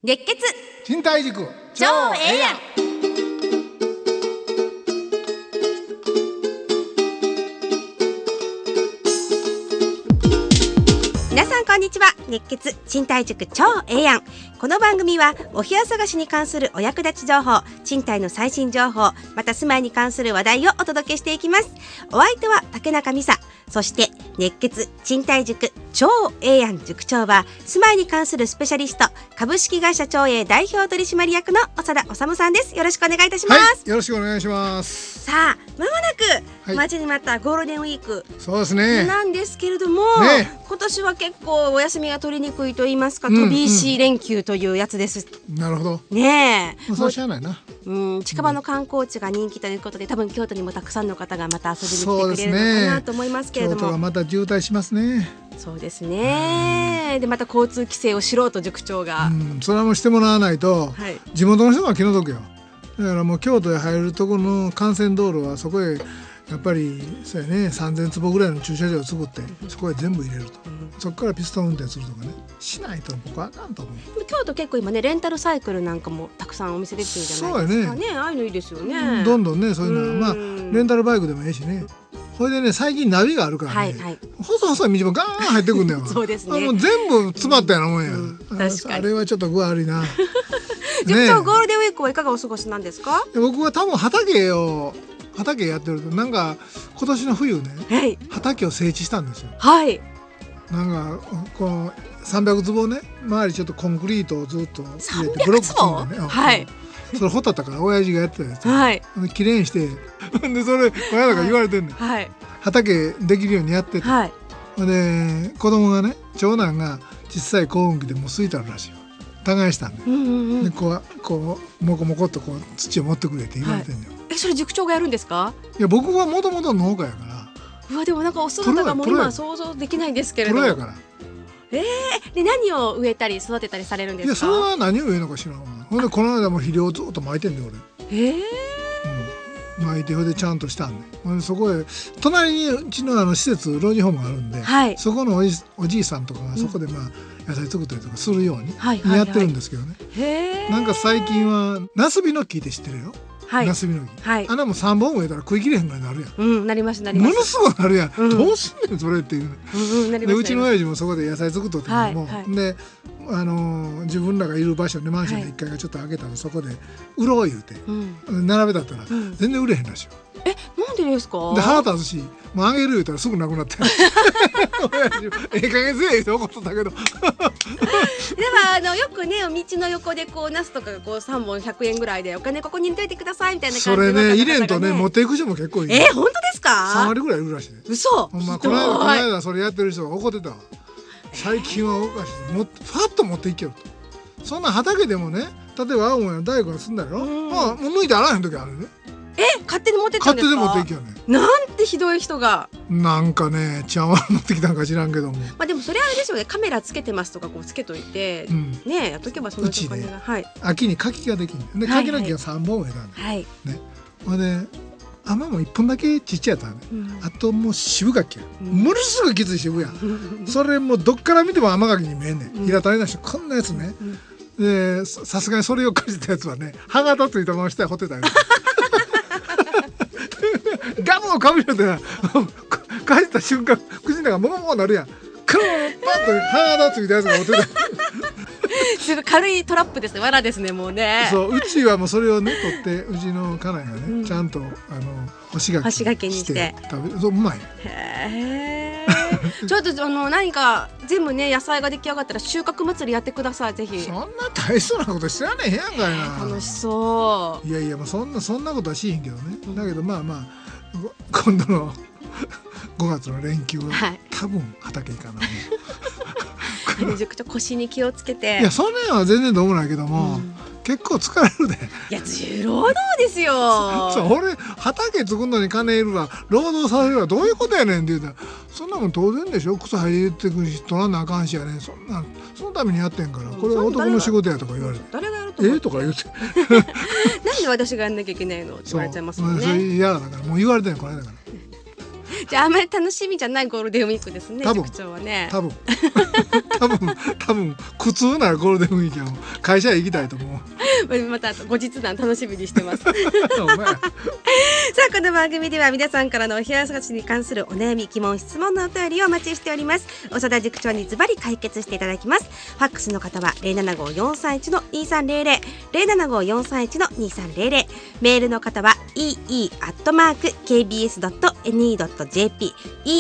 熱血賃貸塾超ええやん。皆さんこんにちは。熱血賃貸塾超ええやん。この番組はお部屋探しに関するお役立ち情報、賃貸の最新情報、また住まいに関する話題をお届けしていきます。お相手は竹中美沙、そして熱血賃貸塾超ええやん塾長は住まいに関するスペシャリスト、株式会社超永代表取締役の長田治さんです。よろしくお願いいたします。 はい、よろしくお願いします。 さあ、まもなくはい待ちに待ったゴールデンウィークそうですね。 なんですけれども、今年は結構お休みが取りにくいと言いますか、飛び石連休というやつです。 なるほど。 ねえ、 そうしゃあないな。 近場の観光地が人気ということで、多分京都にもたくさんの方がまた遊びに来てくれるのかなと思いますけれども、 京都がまた渋滞しますね。 そうですね。でまた交通規制をしろと塾長が、 それはもうしてもらわないと、 はい、 地元の人が気の毒よ。だからもう京都へ入るところの幹線道路はそこへやっぱりそうやね、3000坪ぐらいの駐車場を作ってそこへ全部入れると、そこからピストン運転するとかね、しないと僕はあかんと思う。 京都結構今ね、レンタルサイクルなんかもたくさんお店できてるじゃないですかね。ああいうのいいですよね。 どんどんね、そういうのはレンタルバイクでもいいしね。それでね、最近ナビがあるからね、細い道もガーン入ってくんだよ。 そうですね。 もう全部詰まったようなもんや。 確かに。 あれはちょっと具悪いな。 塾長、ゴールデンウィークはいかがお過ごしなんですか？ 僕は多分畑やってると、なんか今年の冬ね、畑を整地したんですよ。 はい。 なんかこの300坪ね、周りちょっとコンクリートをずっと入れてブロック積んでね。はい。それほったったから親父がやってたやつ。はい。きれいにしてで、それ親が言われてんねん。はい。畑できるようにやってて。はい。で子供がね、長男が小さい耕うん機でもう吸いたるらしいわ。耕したんで、でこうもこもこっとこう土を持ってくれって言われてんのよ。 それ塾長がやるんですか？いや、僕はもともと農家やから。 うわ、でもなんかお姿がもう今想像できないんですけれど。 プロやから。 で何を植えたり育てたりされるんですか？ いや、それは何を植えるのか知らんわ。ほんでこの間も肥料をずっと撒いてんで俺。撒いて、ほんでちゃんとしたんで、ほんでそこへ隣にうちの施設老人ホームがあるんで、そこのおじいさんとかがそこで野菜作ったりとかするようにやってるんですけどね。なんか最近はナスビの木って知ってるよ。ナスビの木、あんなも3本植えたら食い切れへんぐらいになるやん。 なりますなります。 ものすごいなるやん。どうすんねんそれっていう。でうちの親父もそこで野菜作っとっても、で自分らがいる場所でマンションの1階がちょっと開けたの、そこで売ろう言うて並べたったら全然売れへんらしいよ。 なんでですか？ で腹立つし、もうあげる言うたらすぐなくなって親父ええ加減せえって怒っとったけど。でもよくね、道の横でこうナスとかがこう3本100円ぐらいで、お金ここに入れといてくださいみたいな感じで、 それね、入れんとね持っていく人も結構いる。 本当ですか ？3割ぐらいいるらしいね。 嘘。 この間それやってる人が怒ってたわ。最近はおかしい、ファッと持っていけよと。そんな畑でもね、例えば青森の大根がすんだろ、もう抜いて洗わへん時あるね。 勝手に持ってったんですか？ 勝手に持っていけよね。 なんてひどい人が。 なんかね、治安悪持ってきたんか知らんけども。 でもそれはあれでしょうね、カメラつけてますとかこうつけといて、ね、やっとけばその状況が。 秋に柿ができるんで、柿の木が3本植えたんで、ね。ほんで甘も1本だけちっちゃいやったね。あともう渋柿や。ものすごいきつい渋やん。それもうどっから見ても甘柿に見えんねん。平たりな人こんなやつね。でさすがにそれをかじったやつはね、歯型ついたまま下へほってたよ。ガムをかぶるってな、かじった瞬間口の中モコモコなるやん。クーンパッと歯型ついたやつがほってた。 すごい軽いトラップですね、藁ですね、もうね。 そう、うちはもうそれをね取って、うちの家内がね、ちゃんと干し柿にして食べる。そう、うまい。 ちょっと何か全部ね、野菜が出来上がったら収穫祭りやってください、ぜひ。 そんな大層なこと知らねえへんやんかいな。 楽しそう。 いやいや、そんなことはしへんけどね。だけど今度の5月の連休は多分畑行かな。 塾長腰に気をつけて。 いや、そんなのは全然どうもないけども、結構疲れるで。 いや、重労働ですよ。 そう、俺畑作るのに金いるわ、労働させるわ、どういうことやねんって言うたら、そんなもん当然でしょ、草生えてくし取らなあかんしやねん、そのためにやってんから、これは男の仕事やとか言われて、 誰がやると思う？ とか言うてなんで私がやんなきゃいけないのって言われちゃいますもんね。 それ嫌だからもう言われてんのこの間から。 じゃああんまり楽しみじゃないゴールデンウィークですね。塾長はね。多分苦痛なゴールデンウィークは会社へ行きたいと思う。 また後日談楽しみにしてます。さあこの番組では皆さんからのお部屋探しに関するお悩み疑問質問のお便りをお待ちしております。長田塾長にズバリ解決していただきます。ファックスの方は 075-431-2300 075-431-2300 メールの方は ee@kbs.ne.jp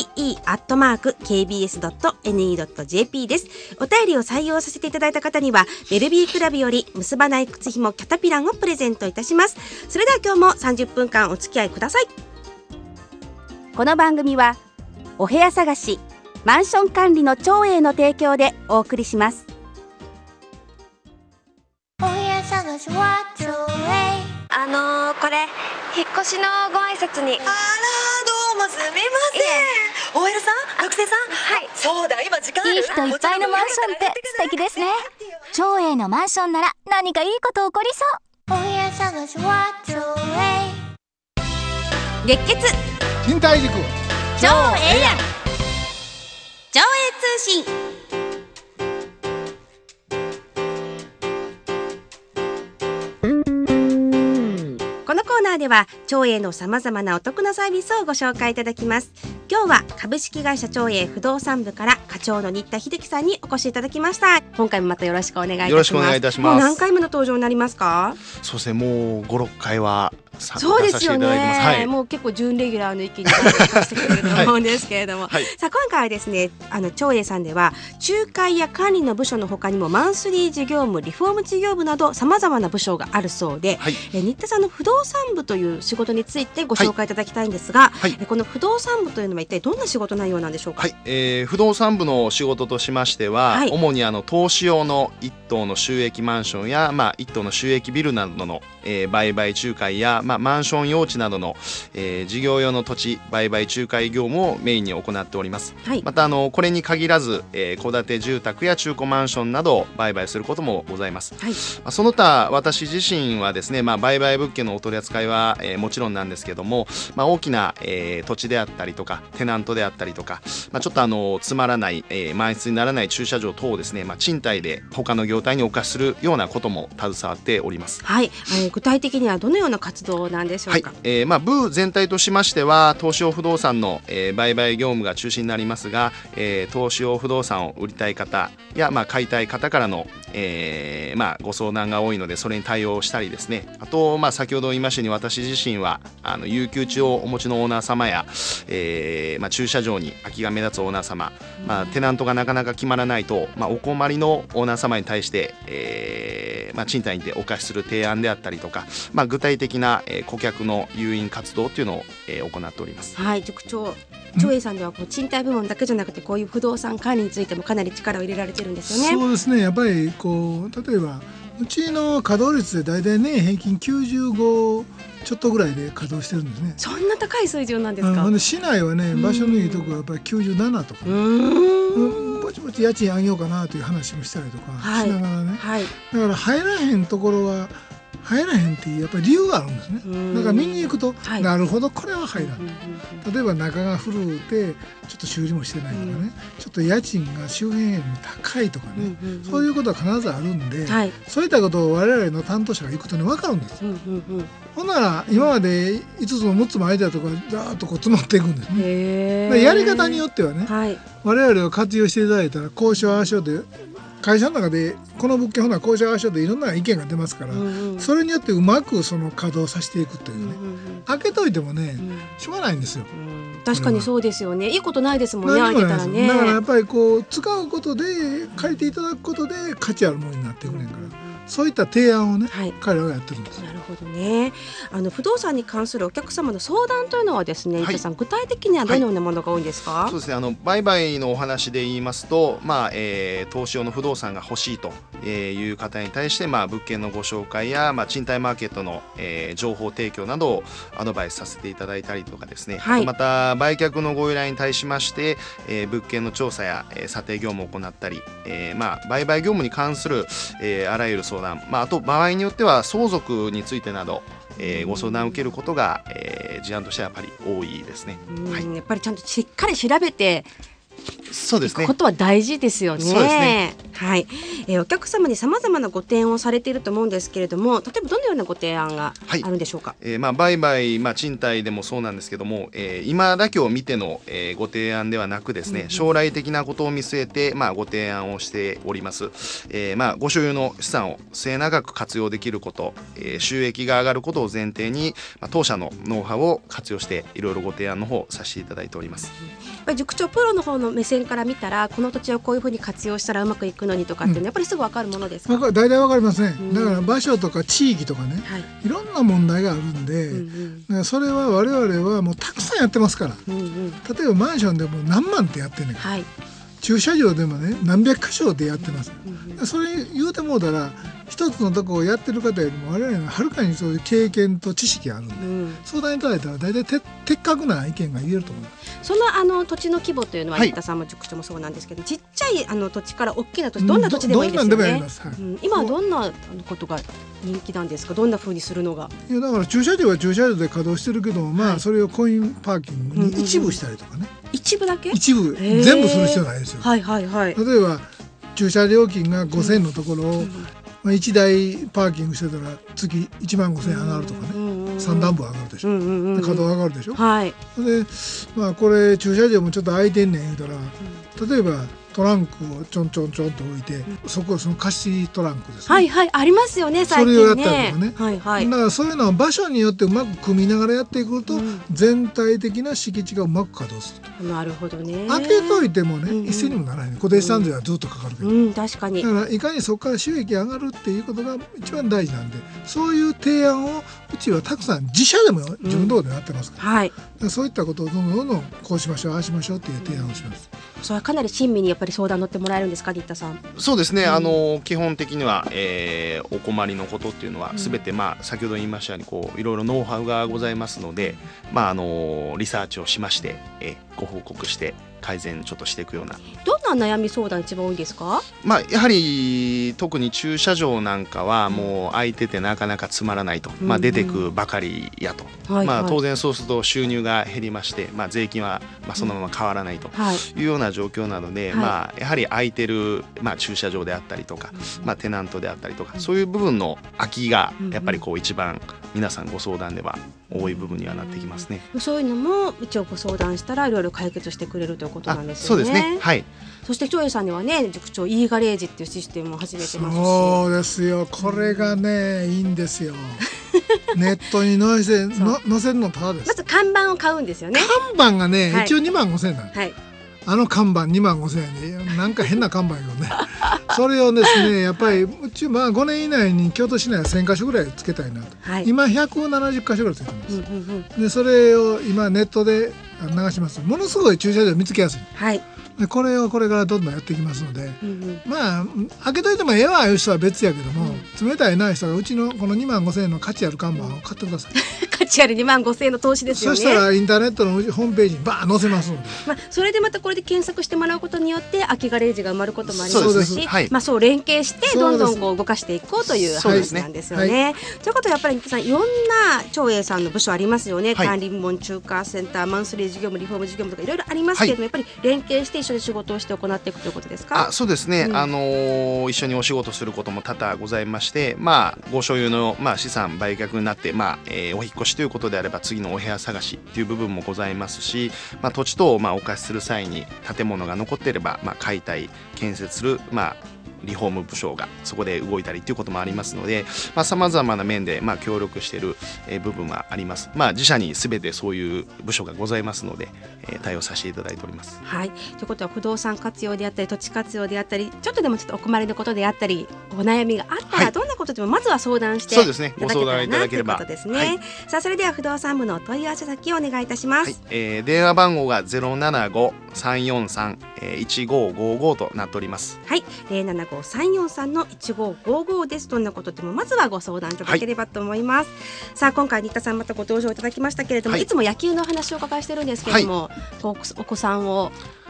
ee@kbs.ne.jp です。お便りを採用させていただいた方にはベルビークラブより結ばない靴ひもキャタピランをプレゼントいたします。それでは今日も30分間お付き合いください。この番組はお部屋探しマンション管理の長英の提供でお送りします。 お部屋探しは長英。 これ引っ越しのご挨拶に。 どうもすみません。OL さん、学生さん。はい。そうだ、今時間ある。 いい人いっぱいのマンションって素敵ですね。長英のマンションなら何かいいこと起こりそう。お部屋探しは長英。 熱血賃貸塾長英やん長英通信。このコーナーでは長英のさまざまなお得なサービスをご紹介いただきます。今日は株式会社長英不動産部から課長の新田秀樹さんにお越しいただきました。今回もまたよろしくお願いいたします。 よろしくお願いいたします。 もう何回目の登場になりますか？ そうですね、もう5、6回はそうですよね、はい、もう結構準レギュラーの域にしてくれると思うんですけれども、はい、さあ今回はですね長英さんでは仲介や管理の部署の他にもマンスリー事業務、リフォーム事業部などさまざまな部署があるそうで、はい、新田さんの不動産部という仕事についてご紹介いただきたいんですが、はい、この不動産部というのは一体どんな仕事内容なんでしょうか？ はい、不動産部の仕事としましては、はい、主に投資用の一棟の収益マンションや、一棟の収益ビルなどの、売買仲介や、マンション用地などの、事業用の土地売買仲介業務をメインに行っております、はい、またこれに限らず戸建て住宅や中古マンションなどを売買することもございます、はい、その他私自身はですね、売買物件のお取り扱いは、もちろんなんですけども、大きな、土地であったりとかテナントであったりとか、ちょっとつまらない、満室にならない駐車場等をですね、賃貸で他の業態にお貸しするようなことも携わっております。 はい、具体的にはどのような活動なんでしょうか？ はい、部全体としましては投資用不動産の、売買業務が中心になりますが、投資用不動産を売りたい方や、買いたい方からの、ご相談が多いのでそれに対応したりですね、あと、先ほど言いましたように私自身は有給地をお持ちのオーナー様や、駐車場に空きが目立つオーナー様、テナントがなかなか決まらないと、お困りのオーナー様に対して、賃貸にてお貸しする提案であったりとか、具体的な、顧客の誘引活動というのを、行っております。 はい、塾長長英さんではこう賃貸部門だけじゃなくてこういう不動産管理についてもかなり力を入れられてるんですよね。 そうですね、やっぱりこう例えばうちの稼働率でだいたい年平均95ちょっとぐらいで稼働してるんですね。 そんな高い水準なんですか？ 市内はね、場所のいいところはやっぱり97とか、ぼちぼち家賃上げようかなという話もしたりとかしながらね、はい、だから入らへんところは入らへんっていうやっぱり理由があるんですね。だから見に行くと、はい、なるほどこれは入らん、例えば中が古くてちょっと修理もしてないとかね、ちょっと家賃が周辺よりも高いとかね、そういうことは必ずあるんで、はい、そういったことを我々の担当者が行くとね分かるんです、ほんなら今まで5つも6つも空いてたとこがザーッとこう詰まっていくんですね。やり方によってはね、はい、我々を活用していただいたら交渉相性で会社の中でこの物件ほな交渉相性でいろんな意見が出ますから、それによってうまくその稼働させていくというね、開けといてもね、しょうがないんですよ。 確かにそうですよね。いいことないですもんね、開けたらね。 だからやっぱりこう使うことで借りていただくことで価値あるものになってくれんから、そういった提案をね、はい、彼らがやってるんです。 なるほどね。不動産に関するお客様の相談というのはですね、伊藤さん、具体的にはどのようなものが多いんですか？ そうですね、売買のお話で言いますと、投資用の不動産が欲しいという方に対して、物件のご紹介や、賃貸マーケットの、情報提供などをアドバイスさせていただいたりとかですね、はい、また売却のご依頼に対しまして、物件の調査や、査定業務を行ったり、売買業務に関する、あらゆる相相談、あと場合によっては相続についてなど、ご相談を受けることが、事案としてはやっぱり多いですね。 やっぱりちゃんとしっかり調べてそうですね。 ことは大事ですよね。 そうですね。 はい。お客様に様々なご提案をされていると思うんですけれども、例えばどのようなご提案があるんでしょうか。 売買、賃貸でもそうなんですけども、今だけを見ての、ご提案ではなくですね、将来的なことを見据えて、ご提案をしております。ご所有の資産を末永く活用できること、収益が上がることを前提に、当社のノウハウを活用していろいろご提案の方をさせていただいております。 塾長プロの方の目線から見たら、この土地をこういうふうに活用したらうまくいくのにとかっていうのはやっぱりすぐ分かるものですか。 大体分かりますね。だから場所とか地域とかね、いろんな問題があるんで、それは我々はもうたくさんやってますから、例えばマンションでも何万ってやってんねん、駐車場でもね何百箇所でやってます。それ言うてもうたら一つのとこをやってる方よりも我々ははるかにそういう経験と知識があるんで、相談いただいたら大体的確な意見が言えると思います。 その土地の規模というのは、新田さんも塾長もそうなんですけど、ちっちゃい土地から大きな土地、どんな土地でもいいですよね。今はどんなことが人気なんですか。どんな風にするのが。 いやだから駐車場は駐車場で稼働してるけども、それをコインパーキングに一部したりとかね。 一部だけ？ 一部全部する必要ないですよ。 例えば駐車料金が5,000のところを1台パーキングしてたら月15,000円上がるとかね、3段分上がるでしょ、で稼働上がるでしょ、でこれ駐車場もちょっと空いてんねん言うたら、例えばトランクをちょんちょんちょんと置いて、その貸しトランクですね、 ありますよね最近ね。 それをやったりとかね、だからそういうのは場所によってうまく組みながらやっていくと、全体的な敷地がうまく稼働すると。 なるほどね。 開けといてもね、一斉にもならない、固定資産税はずっとかかるけど、 確かに。 だからいかにそこから収益上がるっていうことが一番大事なんで、そういう提案をうちはたくさん自社でも自分のところでやってますから、そういったことをどんどんこうしましょうああしましょうっていう提案をします。 それはかなり親身にやっぱり相談乗ってもらえるんですか、新田さん。 そうですね、基本的には、お困りのことっていうのは全て、先ほど言いましたようにいろいろノウハウがございますので、リサーチをしまして、ご報告して改善ちょっとしていくような。 どんな悩み相談一番多いですか。 やはり特に駐車場なんかはもう空いててなかなかつまらないと、出てくばかりやと、当然そうすると収入が減りまして、税金はそのまま変わらないというような状況なので、やはり空いてる、駐車場であったりとか、テナントであったりとか、そういう部分の空きがやっぱり一番皆さんご相談では多い部分にはなってきますね。 そういうのもうちをご相談したらいろいろ解決してくれるということなんですよね。 そうですね。はい。 そして長英さんにはね、塾長 E ガレージっていうシステムも始めてますし。 そうですよ。これがね、いいんですよ。ネットに載せるのただです。 まず看板を買うんですよね。 看板がね、一応25,000円なんです。看板25,000円でなんか変な看板よね。それをですね、やっぱりうち5年以内に京都市内は1000箇所ぐらいつけたいなと、今170箇所ぐらいついてます。でそれを今ネットで流します。ものすごい駐車場見つけやすい。でこれをこれからどんどんやっていきますので、開けといてもええわいう人は別やけども、冷たいない人がうちのこの25,000円の価値ある看板を買ってください。 価値ある25,000円の投資ですよね。 そしたらインターネットのホームページにバー載せますので、 それでまたこれで検索してもらうことによって空きガレージが埋まることもありますし、そう連携してどんどん動かしていこうという話なんですよね。ということはやっぱりいろんな長英さんの部署ありますよね。管理部門、中華センター、マンスリー事業部、リフォーム事業部とかいろいろありますけれども、やっぱり連携して一緒に仕事をして行っていくということですか。 そうですね、一緒にお仕事することも多々ございまして、ご所有の、資産売却になって、お引っ越しということであれば次のお部屋探しという部分もございますし、土地等をお貸しする際に建物が残っていれば、解体建設する、リフォーム部署がそこで動いたりということもありますので、さまざまな面で協力している部分はあります。自社に全てそういう部署がございますので、対応させていただいております。 ということは不動産活用であったり土地活用であったり、ちょっとでもお困りのことであったりお悩みがあったら、どんなことでもまずは相談していただけたらなということですね。さあそれでは不動産部のお問い合わせ先をお願いいたします。 電話番号が 075-343-1555 となっております。075-343-1555 です。どんなことでもまずはご相談いただければと思います。さあ今回新田さんまたご登場いただきましたけれども、いつも野球の話をお伺いしてるんですけれども、お子さんを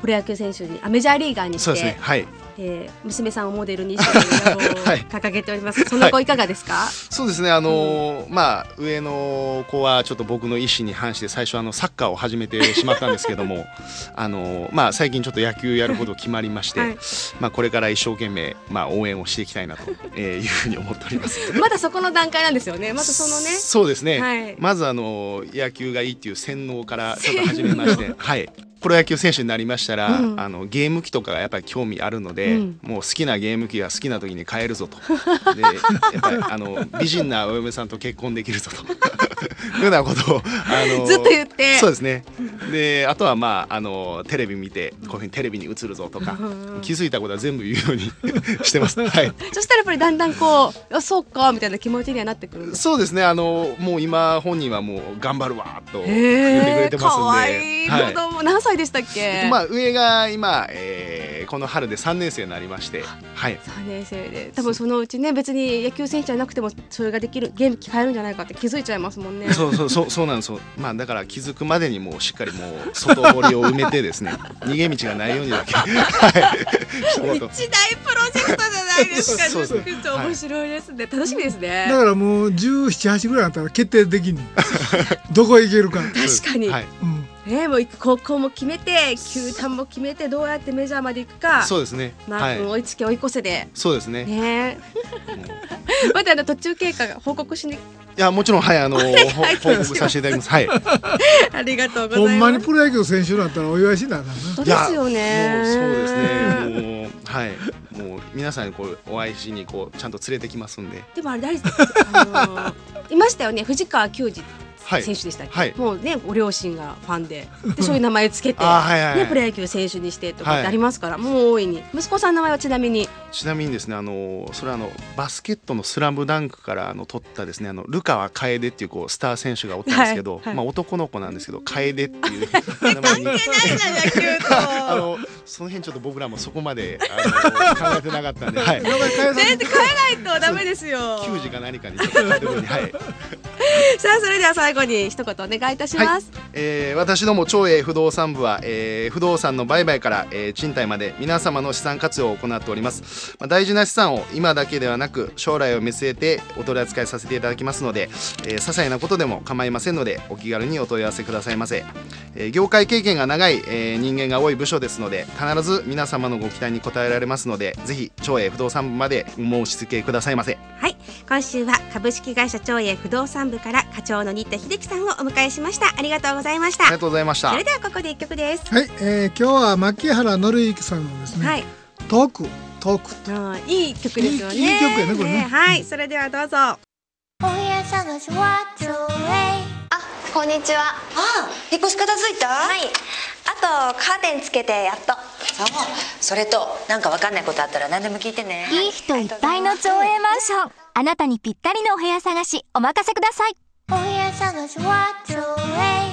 プロ野球選手にメジャーリーガーにして、 そうですね、はい、 娘さんをモデルにして掲げております、はい、その子いかがですか？ そうですね、上の子はちょっと僕の意思に反して最初サッカーを始めてしまったんですけども最近ちょっと野球やること決まりまして、はい、これから一生懸命、応援をしていきたいなというふうに思っておりますまだそこの段階なんですよね。まずそのね、 そうですね、 はい、 まず野球がいいっていう洗脳からちょっと始めましてはい、プロ野球選手になりましたら、ゲーム機とかがやっぱり興味あるので、もう好きなゲーム機が好きな時に買えるぞとでやっぱり美人なお嫁さんと結婚できるぞというようなことをずっと言って、 そうですね。であとはテレビ見てこういうふうにテレビに映るぞとか、気づいたことは全部言うようにしてます、はい、 そしたらやっぱりだんだんそうかみたいな気持ちにはなってくるんです。 そうですね、もう今本人はもう頑張るわと言ってくれてますんで、 かわいい子供、何歳でしたっけ？ 上が今、この春で3年生になりまして、はい、 3年生で多分そのうちね、別に野球選手じゃなくてもそれができるゲーム機買えるんじゃないかって気づいちゃいますもんね。 そうなんですよ。だから気づくまでにもうしっかりもう外堀を埋めてですね逃げ道がないようにだけはい一大プロジェクトじゃないですか。そう面白いですね、確かにですね。 だからもう17、8ぐらいあったら決定的にどこへ行けるか確かに、はい、もう高校も決めて球団も決めてどうやってメジャーまで行くか。 そうですね、 追いつけ追い越せで。 そうですね。 また途中経過が報告しに。 いやもちろんはい報告させていただきます。はいありがとうございます。 ほんまにプロ野球選手だったらお祝いしなあかんな。 そうですよね。 もうそうですね。もうはいもう皆さんにお会いしにちゃんと連れてきますんで。 でもあれ大事いましたよね、藤川球児選手でしたっけ、はい、もうねご両親がファンでそういう名前つけて、ね、プロ野球選手にしてとかってありますから、もう大いに。息子さんの名前はちなみにですね、それはバスケットのスラムダンクから取ったですね、ルカワ楓っていうスター選手がおったんですけど、男の子なんですけど楓っていう名前に関係ないじゃん野球とその辺ちょっと僕らもそこまで考えてなかったんで、はい、 全然変えないとダメですよ。 球児か何かにちょっと変えてるように、はい、 さあそれでは最後に一言お願いいたします。 はい、私ども長栄不動産部は、不動産の売買から、賃貸まで皆様の資産活用を行っております。大事な資産を今だけではなく将来を見据えてお取り扱いさせていただきますので、些細なことでも構いませんのでお気軽にお問い合わせくださいませ。業界経験が長い、人間が多い部署ですので必ず皆様のご期待に応えられますので、ぜひ長栄不動産部までお申し付けくださいませ。 はい、今週は株式会社長栄不動産部から課長の新田秀樹さんをお迎えしました。ありがとうございました。 ありがとうございました。 それではここで一曲です。 はい、今日は牧原紀之さんのですね、はい、トークいい曲ですよね。 いい曲やねこれね。 はい、それではどうぞ。 お部屋探しは長栄。 こんにちは。引っ越し片付いた？ はい、あとカーテンつけてやっと。 それとなんかわかんないことあったら何でも聞いてね。 いい人いっぱいの長栄マンション、あなたにぴったりのお部屋探しお任せください。お部屋探しは長栄。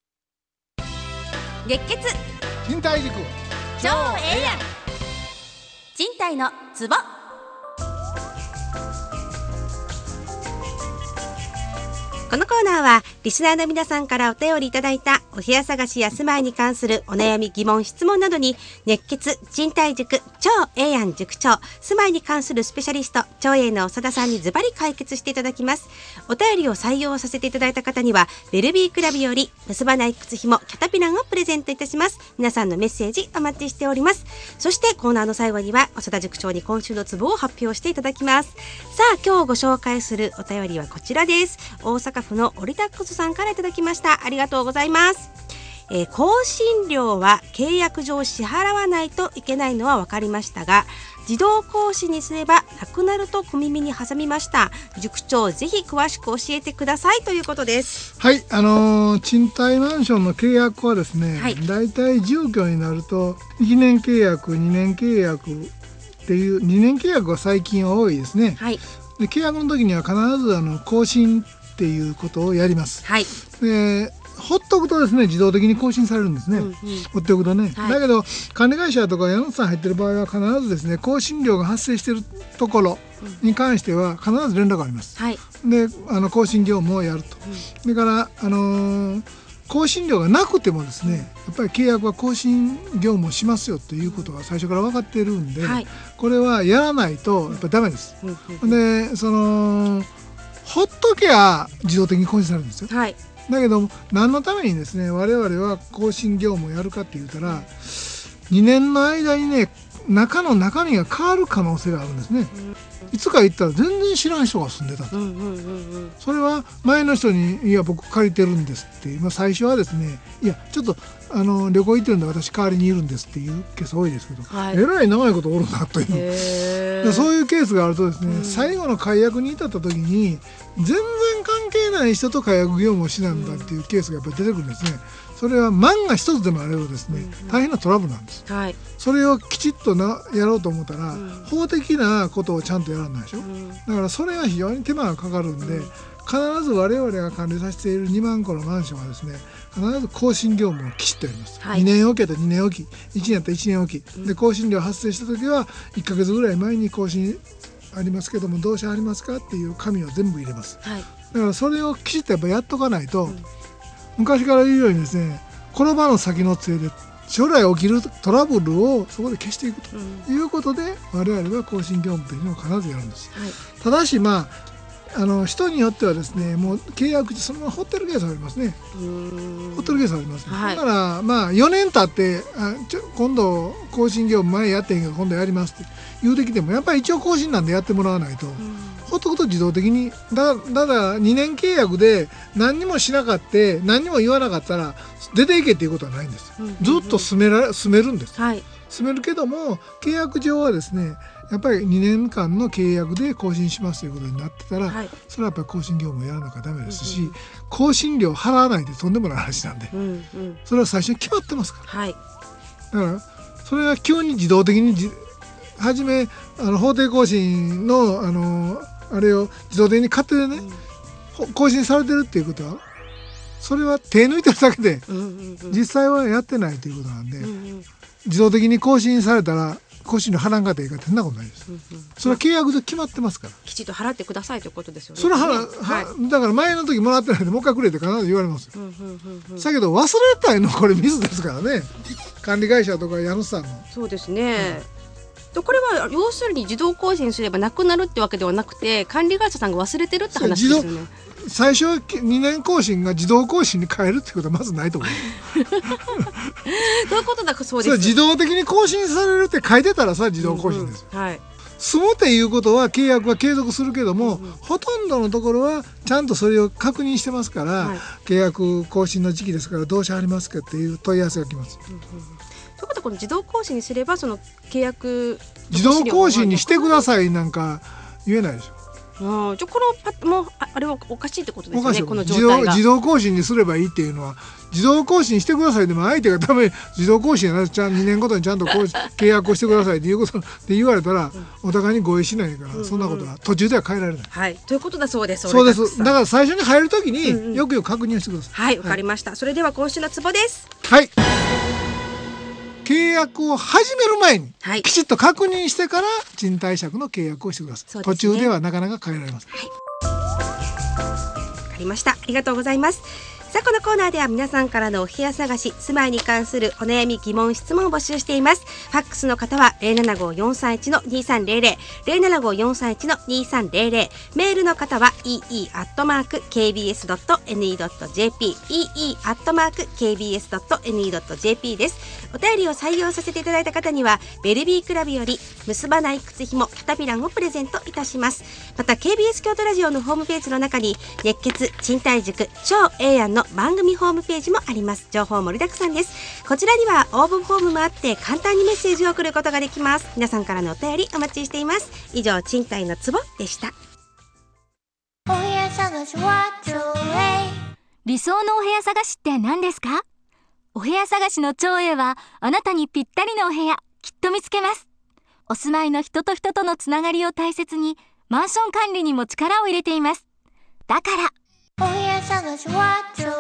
熱血賃貸塾超ええやん、賃貸のツボ。このコーナーはリスナーの皆さんからお便りいただいたお部屋探しや住まいに関するお悩み疑問質問などに、熱血賃貸塾超ええやん塾長、住まいに関するスペシャリスト超ええの長田さんにズバリ解決していただきます。お便りを採用させていただいた方にはベルビークラブより結ばない靴ひもキャタピランをプレゼントいたします。皆さんのメッセージお待ちしております。そしてコーナーの最後には長田塾長に今週のツボを発表していただきます。さあ今日ご紹介するお便りはこちらです。大阪府のオリタックスさんからいただきました。ありがとうございます。更新料は契約上支払わないといけないのは分かりましたが、自動更新にすればなくなると小耳に挟みました。塾長ぜひ詳しく教えてくださいということです。 はい、賃貸マンションの契約はですね、だいたい住居になると1年契約2年契約っていう2年契約が最近は多いですね。はい、で契約の時には必ず更新っていうことをやります。はい、でほっとくとですね自動的に更新されるんですね、ほっておくとね、だけど管理会社とか家主さん入ってる場合は必ずですね更新料が発生しているところに関しては必ず連絡があります。で更新業務をやると、それから更新料がなくてもですね、やっぱり契約は更新業務をしますよということが最初から分かっているんで、これはやらないとやっぱりダメです。でほっとけば自動的に更新されるんですよ。だけど何のためにですね我々は更新業務をやるかって言ったら、2年の間にね中身が変わる可能性があるんですね。いつか行ったら全然知らん人が住んでたと。それは前の人に「いや僕借りてるんです」って、最初はですね「いやちょっと旅行行ってるんで私代わりにいるんです」っていうケース多いですけど、えらい長いことおるなという、そういうケースがあるとですね、最後の解約に至った時に全然関係ない人と解約業務をしなんだっていうケースがやっぱり出てくるんですね。それは万が一つでもあればですね、大変なトラブルなんです。それをきちっとやろうと思ったら、法的なことをちゃんとやらないでしょ。だからそれが非常に手間がかかるんで、必ず我々が管理させている2万戸のマンションはですね、必ず更新業務をきちっとやります。2年おきやったら2年おき、1年やったら1年おきで、更新料発生した時は1ヶ月ぐらい前に更新ありますけどもどうしありますかっていう紙を全部入れます。だからそれをきちっとやっぱやっとかないと、昔から言うようにですね、この場の先の杖で将来起きるトラブルをそこで消していくということで、我々は更新業務というのを必ずやるんです。ただし人によってはですね、もう契約してそのまま放ってるケースがありますね。放ってるケースがあります、だから4年経って今度更新業務前やってんけど今度やりますって言うてきても、やっぱり一応更新なんでやってもらわないと、ほっとくと自動的にだ2年契約で何にもしなかった何にも言わなかったら出ていけっていうことはないんです。ずっと住めるんです。住めるけども契約上はですね、やっぱり2年間の契約で更新しますということになってたら、それはやっぱり更新業務をやらなきゃダメですし、更新料払わないでとんでもない話なんで、それは最初に決まってますから、だからそれが急に自動的に初め法定更新のあれを自動的に勝手でね、更新されてるっていうことはそれは手抜いてるだけで、実際はやってないということなんで、自動的に更新されたら更新料払わんかったらいいかってそんなことないです。それは契約で決まってますから、 きちっと払ってくださいということですよね。 それはだから前の時もらってないんでもう一回くれって必ず言われますよ。だけど忘れたいのこれミスですからね、管理会社とか家主さんの。そうですね、これは要するに自動更新すればなくなるってわけではなくて、管理会社さんが忘れてるって話ですよね。 最初2年更新が自動更新に変えるってことはまずないと思う。 どういうことだかそうです。 自動的に更新されるって書いてたらさ自動更新です。住むっていうことは契約は継続するけども、ほとんどのところはちゃんとそれを確認してますから、契約更新の時期ですからどうしありますかっていう問い合わせが来ます。 ということはこの自動更新にすればその契約自動更新にしてくださいなんか言えないでしょ。 このもうあれはおかしいってことですよね。この状態が自動更新にすればいいっていうのは、自動更新してくださいでも相手がダメ自動更新やな2年ごとにちゃんと契約をしてくださいっていうことって言われたら、お互いに合意しないから、そんなことは途中では変えられない、 ということだそうです。 そうです。だから最初に入るときによく確認をしてください。 わかりました。それでは今週のツボです。 契約を始める前に、きちっと確認してから賃貸借の契約をしてください。途中ではなかなか変えられます。 わかりました。ありがとうございます。さあこのコーナーでは皆さんからのお部屋探し、住まいに関するお悩み疑問質問を募集しています。ファックスの方は 075-431-2300 075-431-2300、メールの方は ee@kbs.ne.jp ee@kbs.ne.jp です。お便りを採用させていただいた方にはベルビークラブより結ばない靴ひもキャタピランをプレゼントいたします。また KBS 京都ラジオのホームページの中に熱血賃貸塾超A案の番組ホームページもあります。情報盛りだくさんです。こちらには応募フォームもあって簡単にメッセージを送ることができます。皆さんからのお便りお待ちしています。以上、賃貸のツボでした。 お部屋探しは超 A。 理想のお部屋探しって何ですか？お部屋探しの超 A はあなたにぴったりのお部屋きっと見つけます。お住まいの人と人とのつながりを大切にマンション管理にも力を入れています。だからお部屋探しは超 A。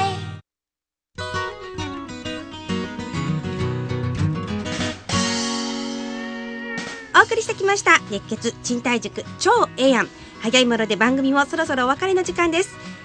お送りしてきました熱血賃貸塾超 A案。早いもので番組もそろそろお別れの時間です。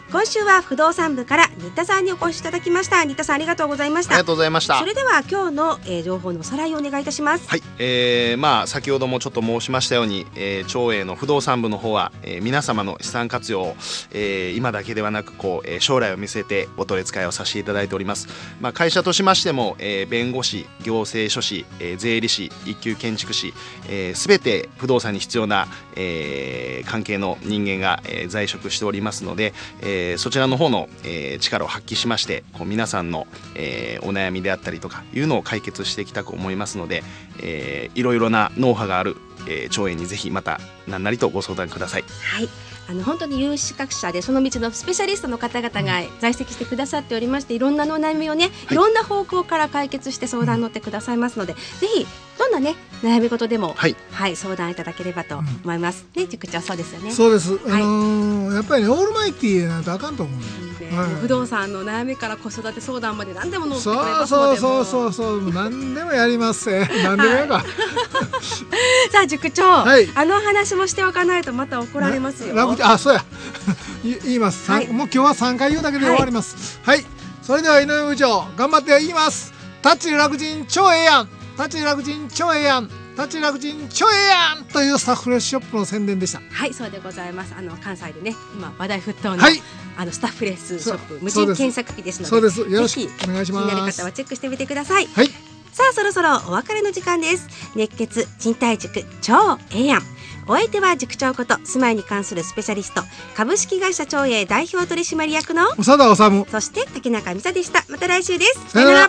今週は不動産部から新田さんにお越しいただきました。新田さんありがとうございました。 ありがとうございました。 それでは今日の、情報のおさらいをお願いいたします。 はい、先ほどもちょっと申しましたように、長英の不動産部の方は、皆様の資産活用を、今だけではなく将来を見据えてお取り扱いをさせていただいております。会社としましても、弁護士、行政書士、税理士、一級建築士、すべて不動産に必要な、関係の人間が、在職しておりますので、そちらの方の、力を発揮しまして皆さんの、お悩みであったりとかいうのを解決していきたく思いますので、いろいろなノウハウがある、長英にぜひまた何なりとご相談ください。 はい、本当に有資格者でその道のスペシャリストの方々が在籍してくださっておりまして、いろんなお悩みをね、いろんな方向から解決して相談に乗ってくださいますので、ぜひどんなね悩み事でも、相談いただければと思います。ね、塾長そうですよね。 そうです。やっぱりね、オールマイティーなんてあかんと思う。 不動産の悩みから子育て相談まで何でも乗ってくれますので、 そう何でもやります何でもやるか。 さあ塾長、話もしておかないとまた怒られますよ。 そうや言います。もう今日は3回言うだけで終わります。はい、それでは井上部長頑張って言います。タッチ楽ちん超ええやん、タッチ楽ちん超ええやん、タッチ楽ちん超ええやんというスタッフレスショップの宣伝でした。 はい、そうでございます。関西でね今話題沸騰の、スタッフレスショップ無人検索機ですので、 そうです。よろしくお願いします。 気になる方はチェックしてみてください。 はい、 さあそろそろお別れの時間です。熱血賃貸塾超ええやん。お相手は塾長こと住まいに関するスペシャリスト株式会社長英代表取締役の長田治、 そして竹中美沙でした。また来週です。 さよなら。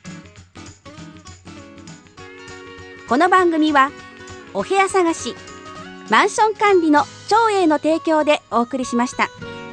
この番組はお部屋探しマンション管理の長英の提供でお送りしました。